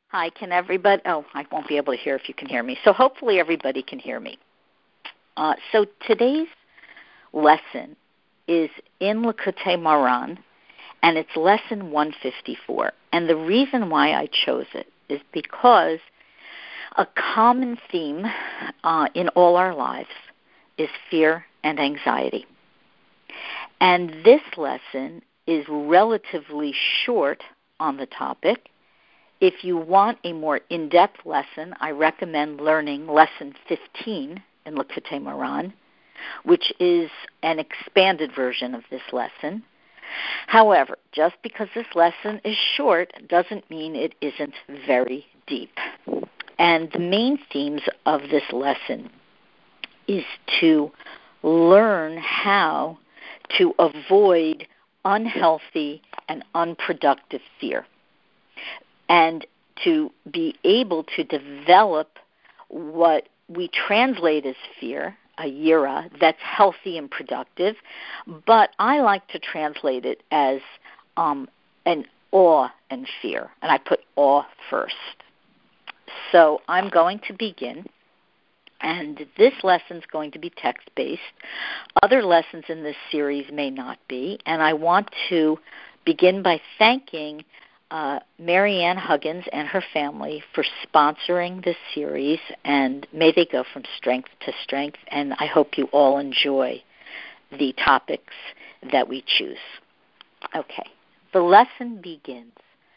Hi, can everybody? Oh, I won't be able to hear if you can hear me. So hopefully everybody can hear me. So today's lesson is in Likutei Moharan, and it's lesson 154. And the reason why I chose it is because a common theme in all our lives is fear and anxiety. And this lesson is relatively short on the topic. If you want a more in-depth lesson, I recommend learning lesson 15 in Likutei Moharan, which is an expanded version of this lesson. However, just because this lesson is short doesn't mean it isn't very deep. And the main themes of this lesson is to learn how to avoid unhealthy and unproductive fear, and to be able to develop what we translate as fear, a yira, that's healthy and productive, but I like to translate it as an awe and fear, and I put awe first. So I'm going to begin, and this lesson is going to be text-based. Other lessons in this series may not be, and I want to begin by thanking Marianne Huggins and her family for sponsoring this series, and may they go from strength to strength, and I hope you all enjoy the topics that we choose. Okay, the lesson begins.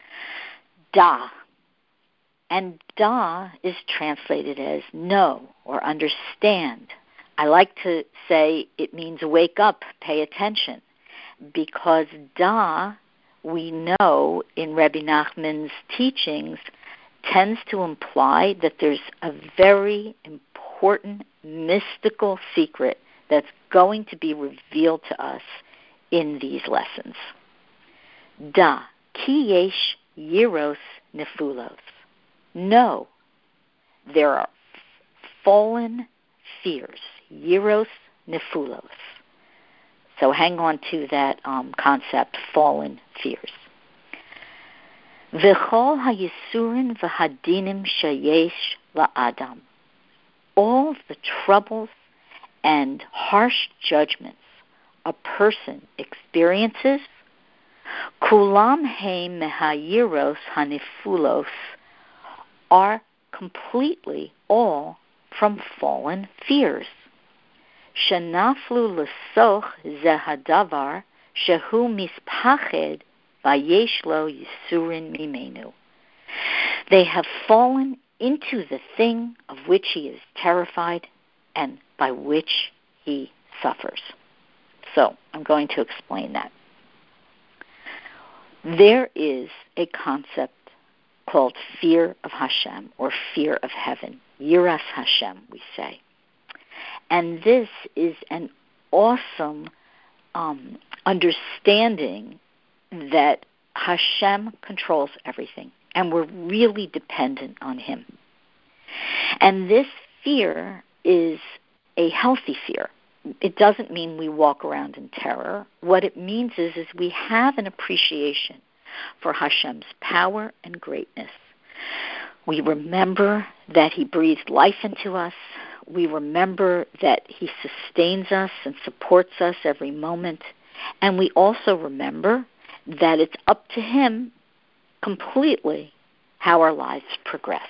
Da. And da is translated as know or understand. I like to say it means wake up, pay attention, because da, we know in Rabbi Nachman's teachings, tends to imply that there's a very important mystical secret that's going to be revealed to us in these lessons. Da, ki yesh yiros nefulos. No, there are fallen fears, yiros nefulos. So hang on to that concept, fallen fears. V'chol hayisurin v'hadinim shayesh la'adam. All the troubles and harsh judgments a person experiences, kulam he mehayiros hanifulos, are completely all from fallen fears. Shenaflu l'soch zehadavar shehu mispached vayesh lo yisurin mimenu. They have fallen into the thing of which he is terrified and by which he suffers. So I'm going to explain that. There is a concept called fear of Hashem, or fear of heaven. Yiras Hashem, we say. And this is an awesome understanding that Hashem controls everything, and we're really dependent on Him. And this fear is a healthy fear. It doesn't mean we walk around in terror. What it means is we have an appreciation for Hashem's power and greatness. We remember that He breathed life into us. We remember that He sustains us and supports us every moment. And we also remember that it's up to Him completely how our lives progress.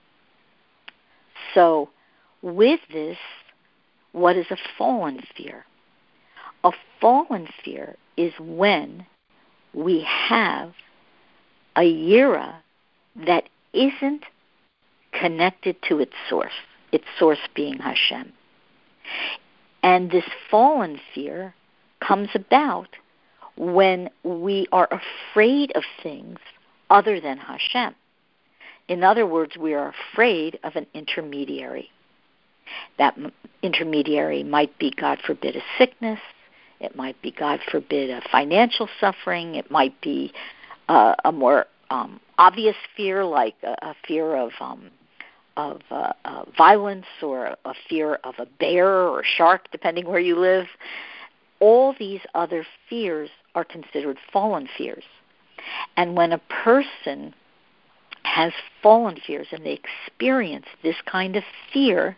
So with this, what is a fallen fear? A fallen fear is when we have a yira that isn't connected to its source being Hashem. And this fallen fear comes about when we are afraid of things other than Hashem. In other words, we are afraid of an intermediary. That intermediary might be, God forbid, a sickness. It might be, God forbid, a financial suffering. It might be a more obvious fear, like a fear of violence, or a fear of a bear or a shark, depending where you live. All these other fears are considered fallen fears. And when a person has fallen fears and they experience this kind of fear,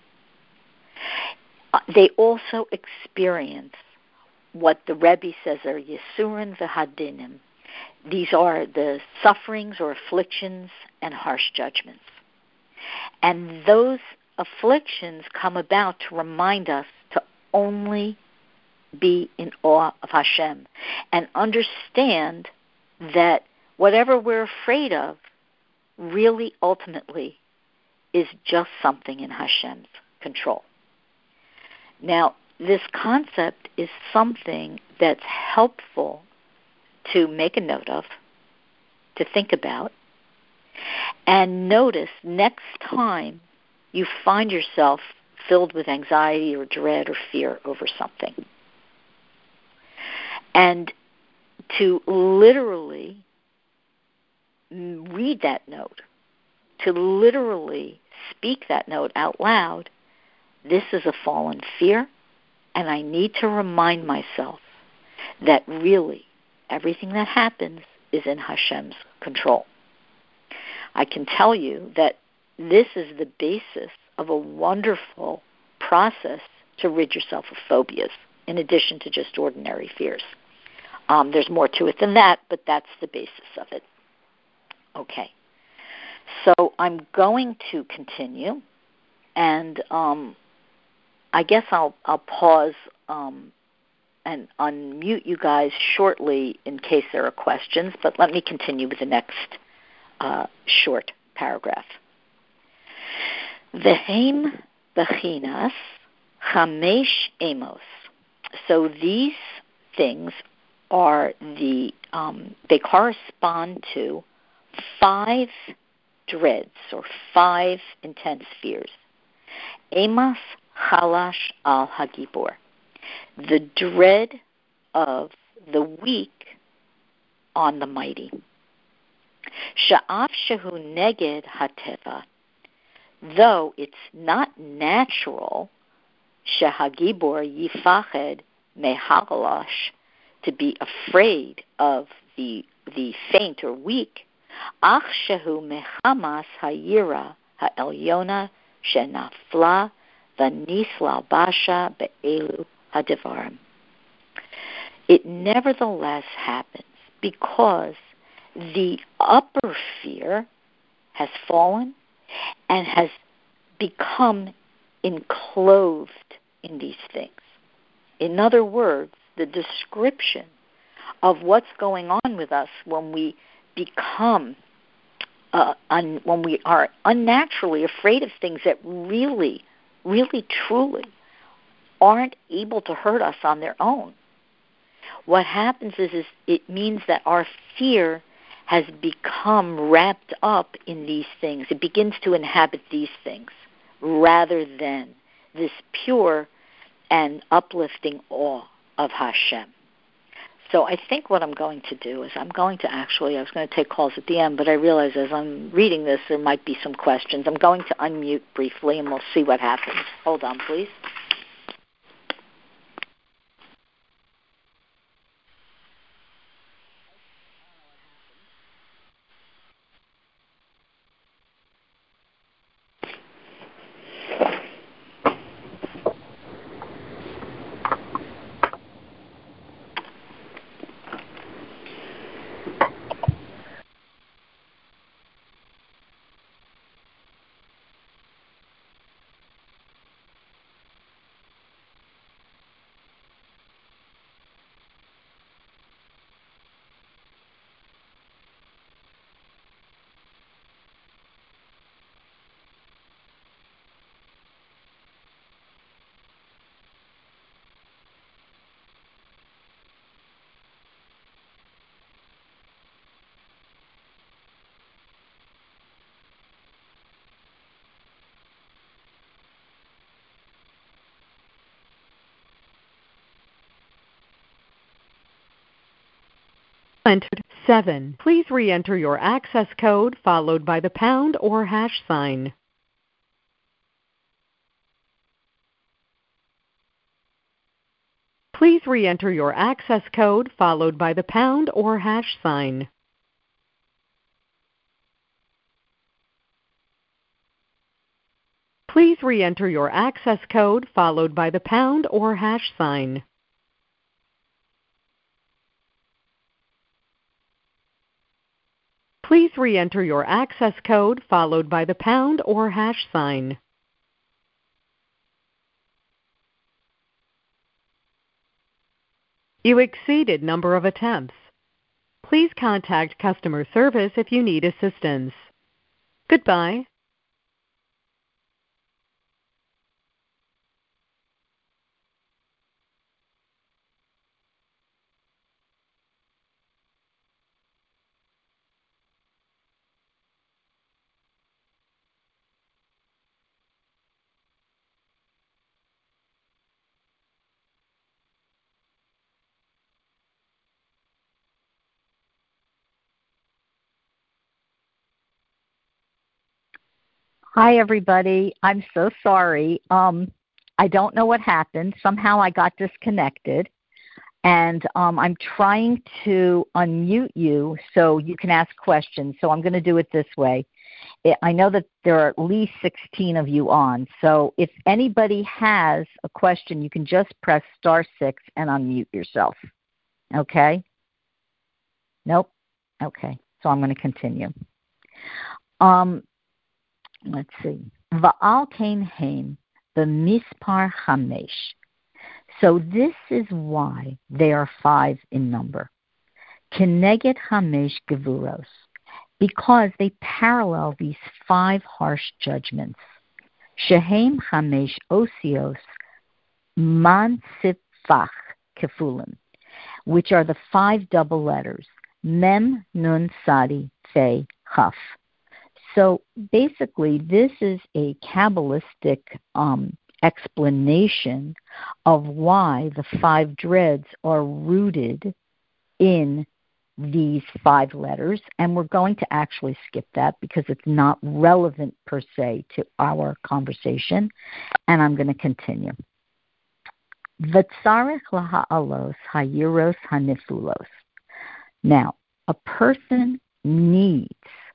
they also experience what the Rebbe says are Yisurin v'Hadinim. These are the sufferings or afflictions and harsh judgments. And those afflictions come about to remind us to only be in awe of Hashem and understand that whatever we're afraid of really ultimately is just something in Hashem's control. Now, this concept is something that's helpful to make a note of, to think about, and notice next time you find yourself filled with anxiety or dread or fear over something. And to literally read that note, to literally speak that note out loud, this is a fallen fear, and I need to remind myself that really everything that happens is in Hashem's control. I can tell you that this is the basis of a wonderful process to rid yourself of phobias, in addition to just ordinary fears. There's more to it than that, but that's the basis of it. Okay. So I'm going to continue, and I guess I'll pause and unmute you guys shortly in case there are questions, but let me continue with the next short paragraph. Vehem bechinas chamesh amos. So these things are they correspond to 5 dreads or 5 intense fears. Amos chalash al hagibor, the dread of the weak on the mighty. Sha'af shehu neged hateva, though it's not natural, shehagibor yifached mehagalash, to be afraid of the faint or weak. Ach shehu mechamas hayira ha'elyona shenafla v'nisla basha be'elu hadivarim. It nevertheless happens because the upper fear has fallen and has become enclosed in these things. In other words, the description of what's going on with us when we become, when we are unnaturally afraid of things that really, really, truly aren't able to hurt us on their own. What happens is it means that our fear has become wrapped up in these things. It begins to inhabit these things rather than this pure and uplifting awe of Hashem. So I think what I'm going to do is I was going to take calls at the end, but I realize as I'm reading this there might be some questions. I'm going to unmute briefly and we'll see what happens. Hold on, please. Entered 7. Please re-enter your access code followed by the pound or hash sign. Please re-enter your access code followed by the pound or hash sign. Please re-enter your access code followed by the pound or hash sign. Please re-enter your access code followed by the pound or hash sign. You exceeded number of attempts. Please contact customer service if you need assistance. Goodbye. Hi, everybody. I'm so sorry. I don't know what happened. Somehow I got disconnected. And I'm trying to unmute you so you can ask questions. So I'm going to do it this way. I know that there are at least 16 of you on. So if anybody has a question, you can just press *6 and unmute yourself. Okay? Nope? Okay. So I'm going to continue. Let's see. Va'al kain hain, the mispar chamesh. So this is why they are 5 in number. Keneged chamesh gevuros, because they parallel these 5 harsh judgments. Shehem chamesh osios man sifach kefulim, which are the 5 double letters. Mem, nun, sadi, fe, chaf. So basically, this is a Kabbalistic explanation of why the 5 dreads are rooted in these 5 letters. And we're going to actually skip that because it's not relevant per se to our conversation. And I'm going to continue. V'tzarech laha'alos hayiros hanifulos. Now, a person needs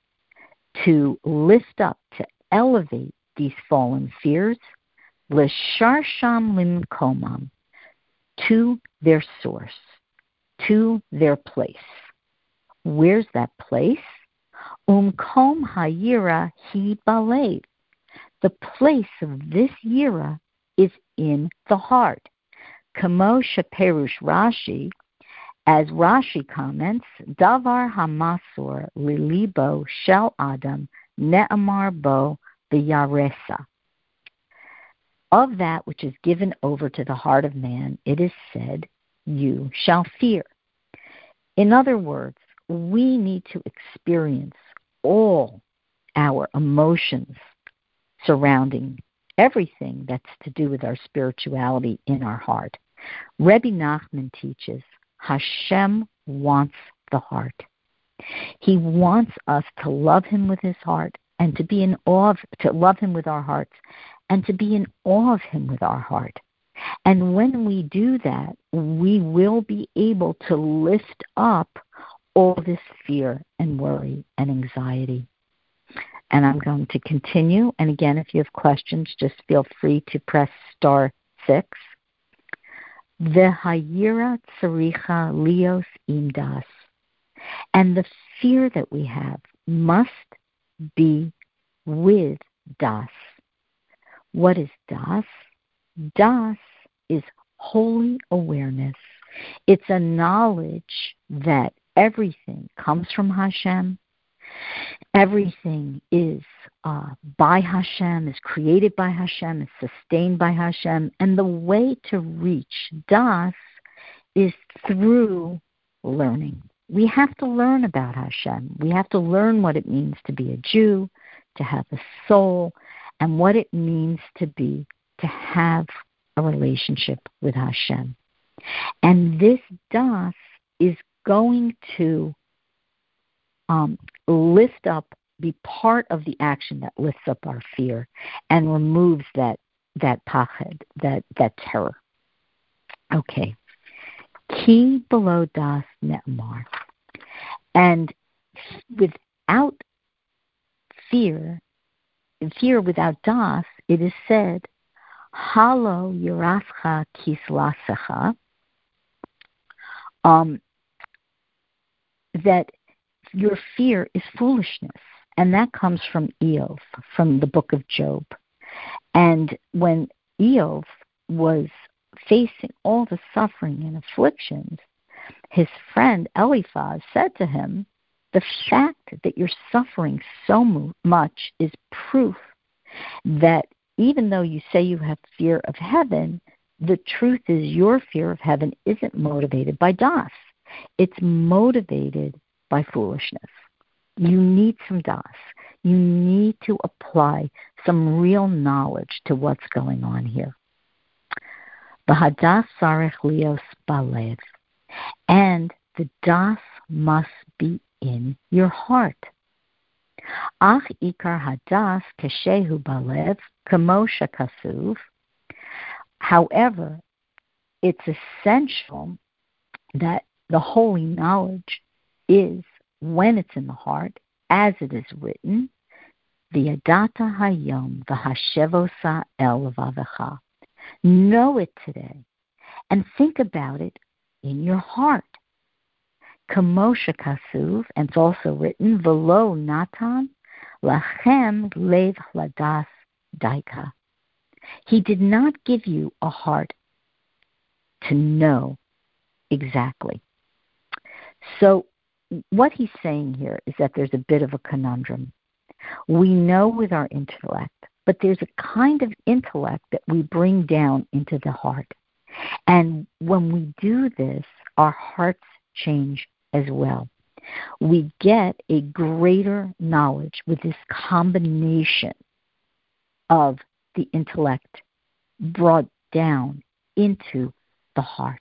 to lift up, to elevate these fallen fears, l'sharsham limkomam, to their source, to their place. Where's that place? Umkom hayira hi balev. The place of this yira is in the heart. Kamo sheperush Rashi, as Rashi comments, Davar hamasor lilibo shel adam ne'amar bo v'yaresa. Of that which is given over to the heart of man, it is said, you shall fear. In other words, we need to experience all our emotions surrounding everything that's to do with our spirituality in our heart. Rebbe Nachman teaches, Hashem wants the heart. He wants us to love him with his heart and to be in awe to love him with our hearts and to be in awe of him with our heart. And when we do that, we will be able to lift up all this fear and worry and anxiety. And I'm going to continue. And again, if you have questions, just feel free to press *6. V'hayira tzaricha lios im das. And the fear that we have must be with das. What is das? Das is holy awareness. It's a knowledge that everything comes from Hashem. Everything is by Hashem, is created by Hashem, is sustained by Hashem. And the way to reach Das is through learning. We have to learn about Hashem. We have to learn what it means to be a Jew, to have a soul, and what it means to have a relationship with Hashem. And this Das is going to lift up, be part of the action that lifts up our fear and removes that pachad, that terror. Okay. Ki below das ne'amar. And without fear, fear without das, it is said, Halo yirascha kislasecha, that your fear is foolishness. And that comes from Eov, from the book of Job. And when Eov was facing all the suffering and afflictions, his friend Eliphaz said to him, the fact that you're suffering so much is proof that even though you say you have fear of heaven, the truth is your fear of heaven isn't motivated by das. It's motivated by foolishness. You need some das. You need to apply some real knowledge to what's going on here. V'hadas sarech lios balev, and the das must be in your heart. Ach ikar hadas keshehu balev kamo shekasuv. However, it's essential that the holy knowledge is when it's in the heart, as it is written, V'yadata hayom v'hashevosa el levavecha. Know it today, and think about it in your heart. Kamo shekasuv, and it's also written, V'lo natan lachem lev ladas daika. He did not give you a heart to know exactly. So what he's saying here is that there's a bit of a conundrum. We know with our intellect, but there's a kind of intellect that we bring down into the heart. And when we do this, our hearts change as well. We get a greater knowledge with this combination of the intellect brought down into the heart.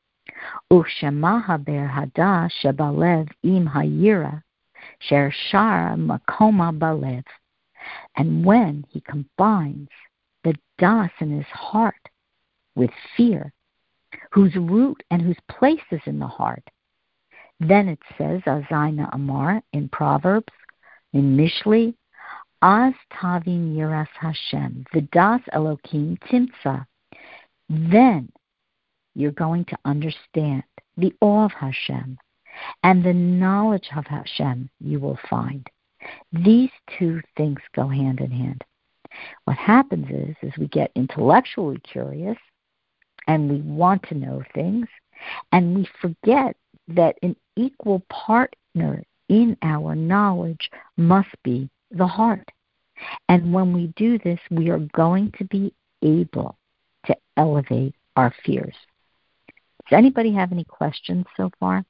Ushama ber hada shebalev im hayira sher shara makoma balev. And when he combines the das in his heart with fear, whose root and whose place is in the heart, then it says, Azayna Amar in Proverbs, in Mishli, Az tavim yiras Hashem, v'das Elokim timtza. Then you're going to understand the awe of Hashem, and the knowledge of Hashem you will find. These two things go hand in hand. What happens is we get intellectually curious, and we want to know things, and we forget that an equal partner in our knowledge must be the heart. And when we do this, we are going to be able to elevate our fears. Does anybody have any questions so far?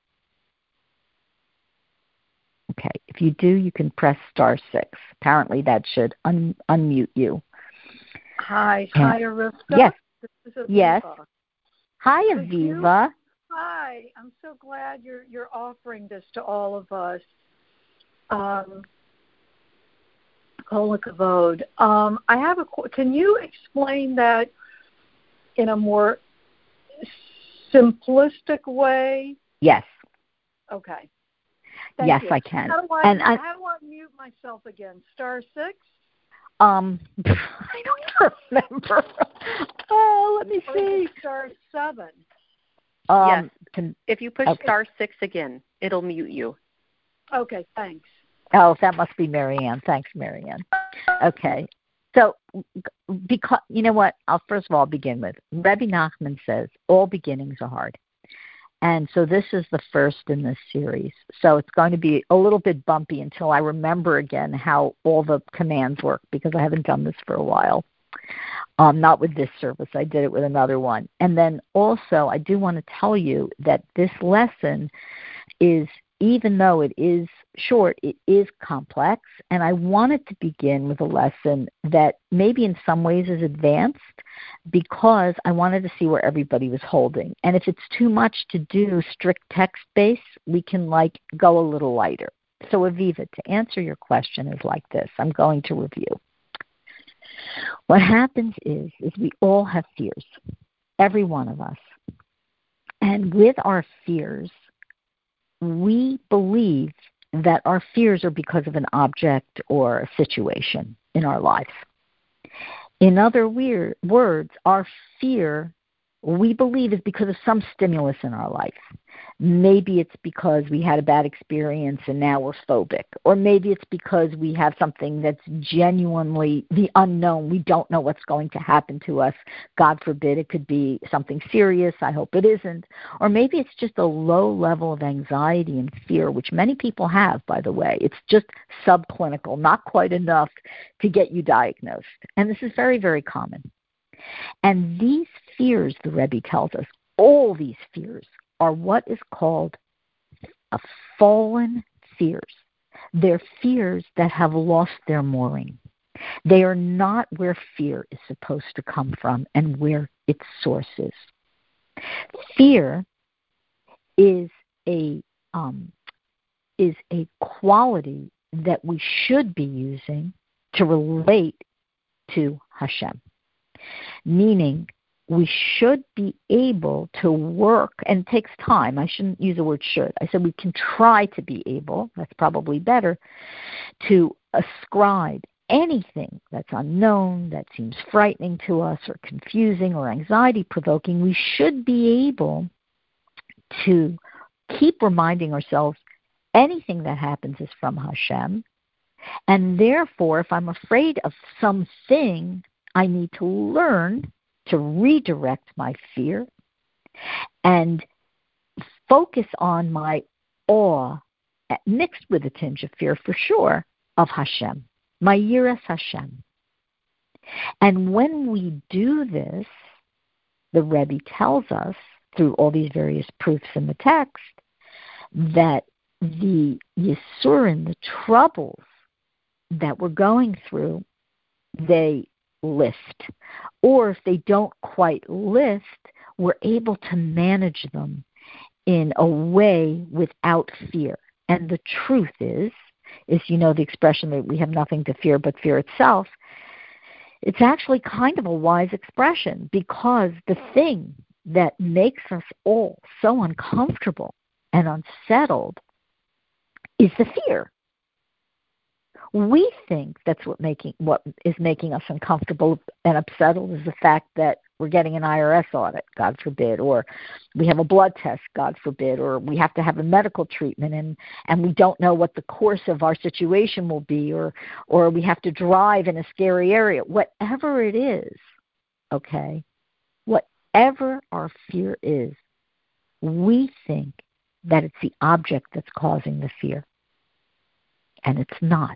Okay, if you do, you can press *6. Apparently that should unmute you. Hi, Arifka. Yes. This is Aviva. Yes. Hi, Aviva. Hi, I'm so glad you're offering this to all of us. Kol hakavod. I have can you explain that in a more simplistic way? Yes. Okay. Yes, you. I can. How do I mute myself again? *6? I don't remember. Oh, let me see. *7. Yes. If you push *6 again, it'll mute you. Okay, thanks. Oh, that must be Marianne. Thanks, Marianne. Okay. So, because you know what? First of all, begin with Rebbe Nachman says all beginnings are hard. And so this is the first in this series. So it's going to be a little bit bumpy until I remember again how all the commands work, because I haven't done this for a while. Not with this service. I did it with another one. And then also I do want to tell you that this lesson is, even though it is short, it is complex. And I wanted to begin with a lesson that maybe in some ways is advanced, because I wanted to see where everybody was holding. And if it's too much to do strict text-based, we can go a little lighter. So Aviva, to answer your question is like this. I'm going to review. What happens is we all have fears, every one of us. And with our fears, we believe that our fears are because of an object or a situation. in our lives. In other words, our fear, we believe, is because of some stimulus in our life. Maybe it's because we had a bad experience and now we're phobic. Or maybe it's because we have something that's genuinely the unknown. We don't know what's going to happen to us. God forbid it could be something serious. I hope it isn't. Or maybe it's just a low level of anxiety and fear, which many people have, by the way. It's just subclinical, not quite enough to get you diagnosed. And this is very, very common. And these fears, the Rebbe tells us, all these fears are what is called a fallen fears. They're fears that have lost their mooring. They are not where fear is supposed to come from and where its source is. Fear is a quality that we should be using to relate to Hashem. Meaning, we should be able to work, and it takes time. I shouldn't use the word should. I said we can try to be able, that's probably better, to ascribe anything that's unknown, that seems frightening to us or confusing or anxiety-provoking. We should be able to keep reminding ourselves anything that happens is from Hashem. And therefore, if I'm afraid of something, I need to learn to redirect my fear and focus on my awe, mixed with a tinge of fear for sure, of Hashem, my yiras Hashem. And when we do this, the Rebbe tells us, through all these various proofs in the text, that the Yisurim, the troubles that we're going through, they lift. Or if they don't quite lift, we're able to manage them in a way without fear. And the truth is, you know the expression that we have nothing to fear but fear itself. It's actually kind of a wise expression, because the thing that makes us all so uncomfortable and unsettled is the fear. We think that's what is making us uncomfortable and upsettled is the fact that we're getting an IRS audit, God forbid, or we have a blood test, God forbid, or we have to have a medical treatment and we don't know what the course of our situation will be, or we have to drive in a scary area. Whatever it is, okay, whatever our fear is, we think that it's the object that's causing the fear. And it's not.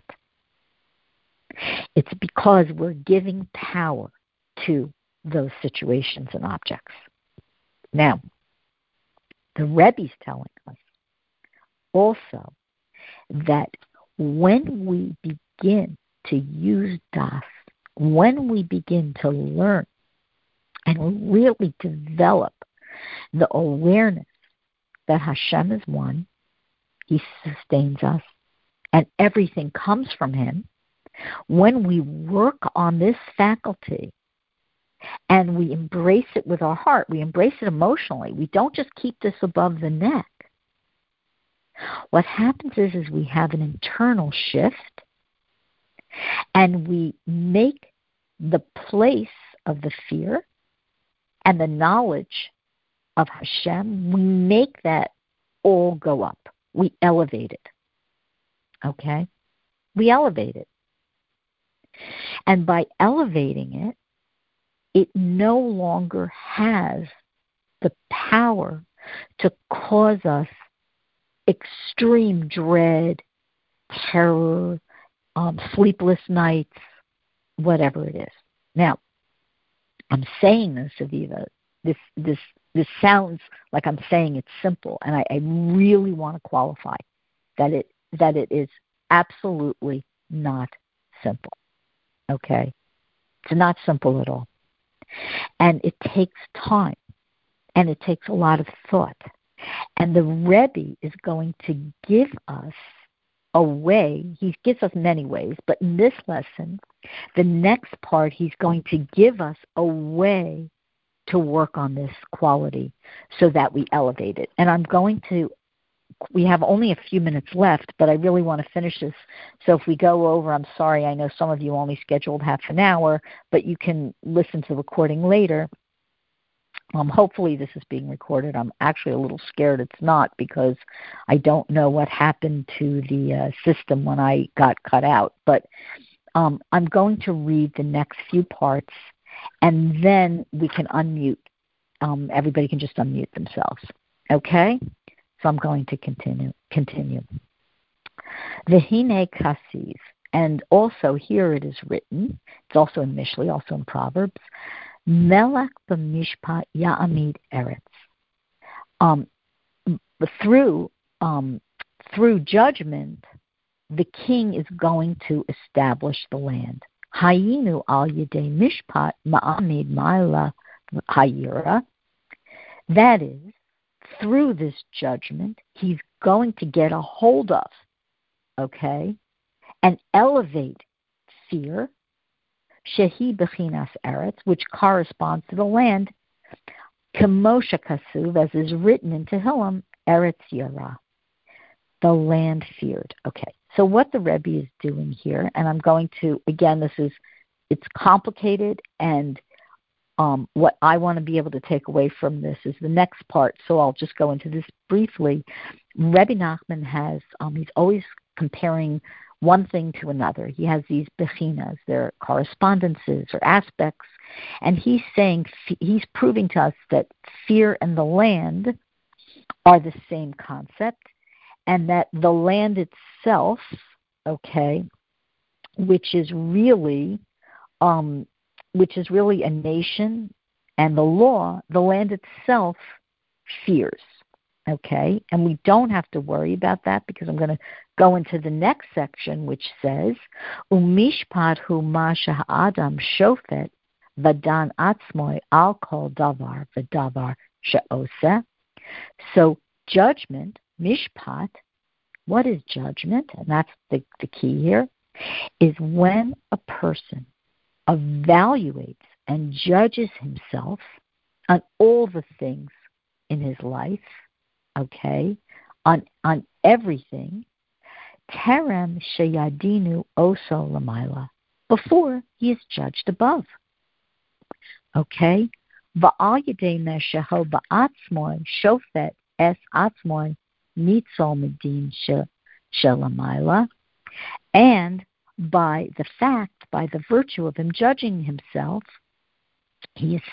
It's because we're giving power to those situations and objects. Now, the Rebbe's telling us also that when we begin to use Das, when we begin to learn and really develop the awareness that Hashem is one, He sustains us, and everything comes from Him, when we work on this faculty and we embrace it with our heart, we embrace it emotionally, we don't just keep this above the neck. What happens is we have an internal shift, and we make the place of the fear and the knowledge of Hashem, we make that all go up. We elevate it. Okay? We elevate it. And by elevating it, it no longer has the power to cause us extreme dread, terror, sleepless nights, whatever it is. Now, I'm saying this, Aviva. This sounds like I'm saying it's simple, and I really want to qualify that it is absolutely not simple. Okay? It's not simple at all. And it takes time, and it takes a lot of thought. And the Rebbe is going to give us a way. He gives us many ways, but in this lesson, the next part, he's going to give us a way to work on this quality so that we elevate it. And I'm going to we have only a few minutes left, but I really want to finish this. So if we go over, I'm sorry. I know some of you only scheduled half an hour, but you can listen to the recording later. Hopefully this is being recorded. I'm actually a little scared it's not, because I don't know what happened to the system when I got cut out. But I'm going to read the next few parts, and then we can unmute. Everybody can just unmute themselves. Okay? So I'm going to continue. V'hine kasiv, and also here it is written, it's also in Mishli, also in Proverbs, Melech b'mishpat ya'amid eretz. Through judgment, the king is going to establish the land. Hayinu al yedei mishpat ma'amid ma'ala hayira. That is, through this judgment, he's going to get a hold of, okay, and elevate fear, shehi bechinas eretz, which corresponds to the land, kemosha kasuv, as is written in Tehillim, eretz yara, the land feared. Okay, so what the Rebbe is doing here, and I'm going to, again, it's complicated, and what I want to be able to take away from this is the next part, so I'll just go into this briefly. Rebbe Nachman has, he's always comparing one thing to another. He has these bechinas, they're correspondences or aspects, and he's saying, he's proving to us that fear and the land are the same concept, and that the land itself, okay, which is really a nation, and the law, the land itself fears, okay? And we don't have to worry about that, because I'm going to go into the next section, which says, Umishpat hu ma sheha'adam shofet v'dan atzmoi al kol davar v'davar she'oseh. So judgment, mishpat, what is judgment? And that's the key here, is when a person evaluates and judges himself on all the things in his life, okay, on everything, terem sheyadinu oso lamayla, before he is judged above, okay, va'al yedei mesheho ba'atzmoi shofet es atzmoi nitzol medin shelamayla, and by the virtue of him judging himself, he is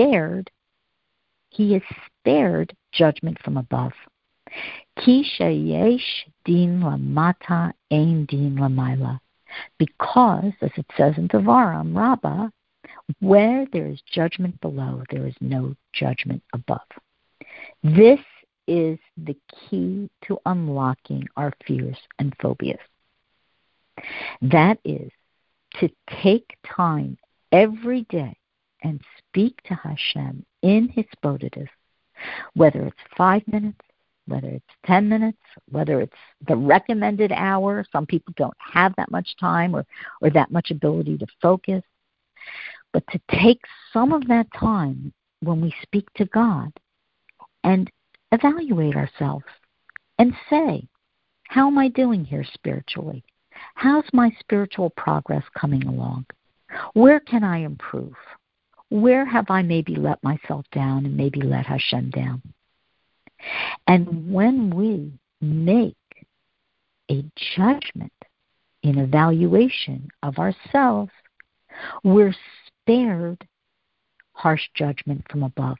spared judgment from above. Ki sheyesh din lamata ein din lamayla. Because, as it says in Devarim Rabbah, where there is judgment below, there is no judgment above. This is the key to unlocking our fears and phobias. That is to take time every day and speak to Hashem in Hisbodedus, whether it's 5 minutes, whether it's 10 minutes, whether it's the recommended hour. Some people don't have that much time or that much ability to focus. But to take some of that time when we speak to God and evaluate ourselves and say, how am I doing here spiritually? How's my spiritual progress coming along? Where can I improve? Where have I maybe let myself down and maybe let Hashem down? And when we make a judgment, an evaluation of ourselves, we're spared harsh judgment from above.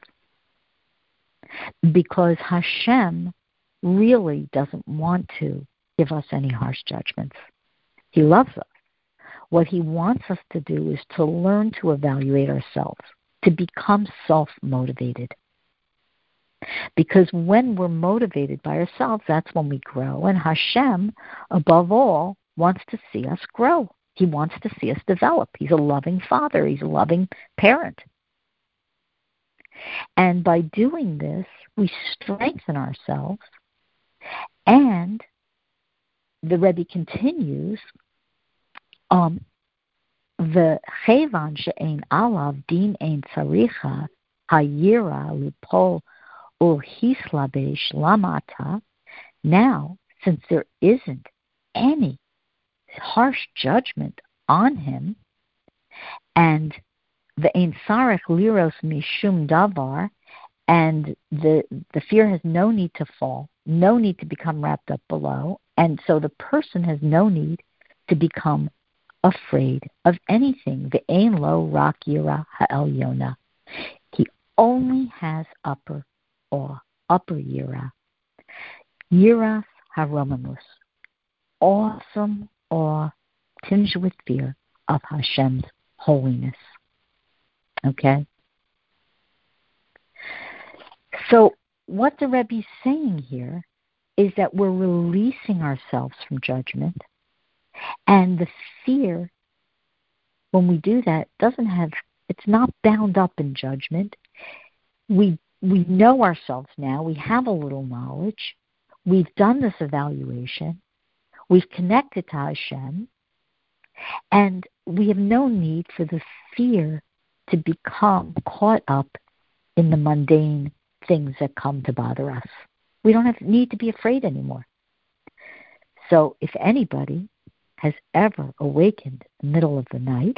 Because Hashem really doesn't want to give us any harsh judgments. He loves us. What he wants us to do is to learn to evaluate ourselves, to become self-motivated. Because when we're motivated by ourselves, that's when we grow. And Hashem, above all, wants to see us grow. He wants to see us develop. He's a loving father. He's a loving parent. And by doing this, we strengthen ourselves. And the Rebbe continues, the chevan she'ein alav din ein tzaricha hayira lipol ulhislabesh lamata, Now, since there isn't any harsh judgment on him, and the Ein Sarech Liros Mishum Davar, and the fear has no need to fall, no need to become wrapped up below, and so the person has no need to become afraid of anything. The Ein Lo Rak Yira Ha'elyona. He only has upper awe, upper Yira. Yiras HaRomamus. Awesome awe tinged with fear of Hashem's holiness. Okay? So what the Rebbe is saying here is that we're releasing ourselves from judgment, and the fear, when we do that, it's not bound up in judgment. We know ourselves now. We have a little knowledge. We've done this evaluation. We've connected to Hashem, and we have no need for the fear to become caught up in the mundane things that come to bother us. We don't need to be afraid anymore. So if anybody has ever awakened in the middle of the night,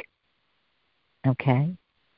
okay,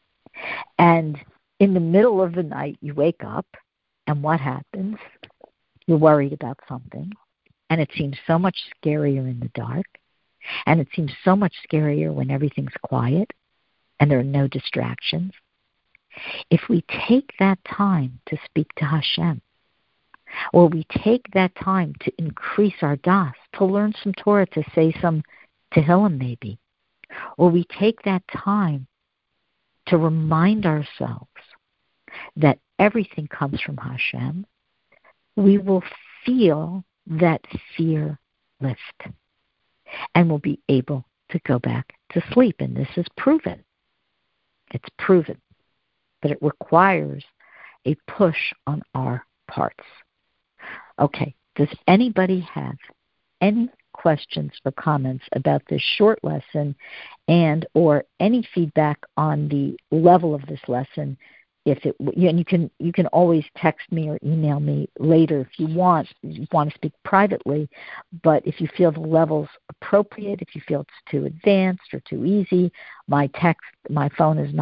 and in the middle of the night you wake up, and what happens? You're worried about something, and it seems so much scarier in the dark, and it seems so much scarier when everything's quiet and there are no distractions. If we take that time to speak to Hashem, or we take that time to increase our das, to learn some Torah, to say some Tehillim maybe, or we take that time to remind ourselves that everything comes from Hashem, we will feel that fear lift, and we'll be able to go back to sleep. And this is proven. It's proven. But it requires a push on our parts. Okay, does anybody have any questions or comments about this short lesson, and or any feedback on the level of this lesson? And you can always text me or email me later if you want to speak privately, but if you feel the level's appropriate, if you feel it's too advanced or too easy, my phone is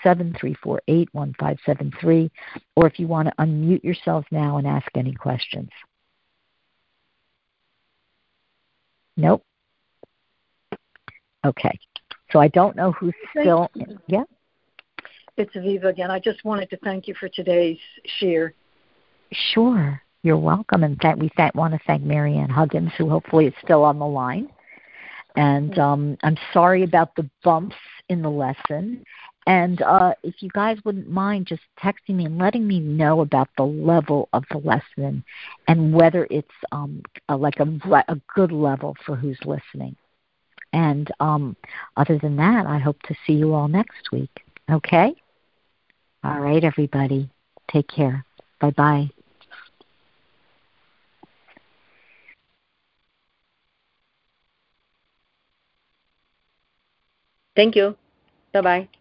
917-348-1573, or if you want to unmute yourselves now and ask any questions. Nope. Okay. So I don't know who's still... Yeah? It's Aviva again. I just wanted to thank you for today's share. Sure. You're welcome. And we want to thank Marianne Huggins, who hopefully is still on the line. And I'm sorry about the bumps in the lesson. And if you guys wouldn't mind just texting me and letting me know about the level of the lesson and whether it's like a good level for who's listening. And other than that, I hope to see you all next week. Okay? All right, everybody. Take care. Bye-bye. Thank you. Bye-bye.